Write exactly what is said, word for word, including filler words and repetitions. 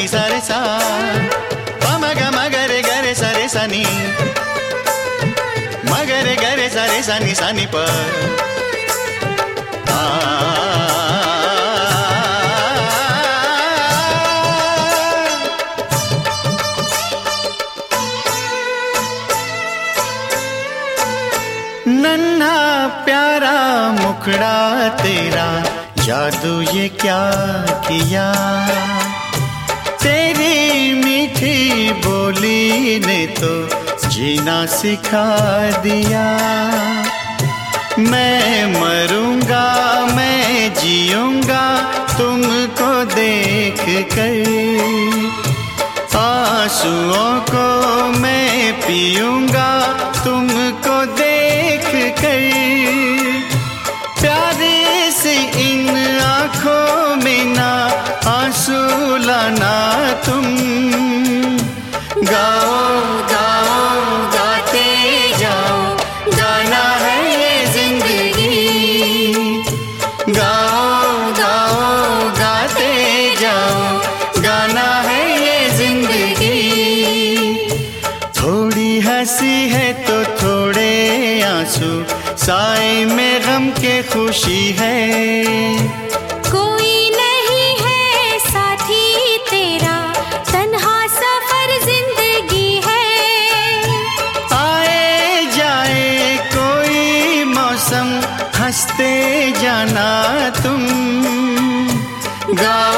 नि सा रे सा, प म ग म ग रे ग रे सा रे सा नि, म ग रे ग रे सा रे सा नि सा नि प। नन्हा प्यारा मुखड़ा तेरा, जादू ये क्या किया, तेरी मीठी बोली ने तो जीना सिखा दिया। मैं मरूंगा मैं जीऊंगा तुमको देख कर, आंसुओं को मैं पीऊंगा तुमको देख कर। प्यारे से इन आँखों में ना आंसू लाना तुम, गाओ गाओ गाते जाओ, गाना है ये जिंदगी। गाओ गाओ गाते जाओ, गाना है ये जिंदगी। थोड़ी हंसी है तो थोड़े आंसू, साए में गम के खुशी है। कोई नहीं है साथी तेरा, तन्हा सफर जिंदगी है। आए जाए कोई मौसम, हंसते जाना तुम, गाओ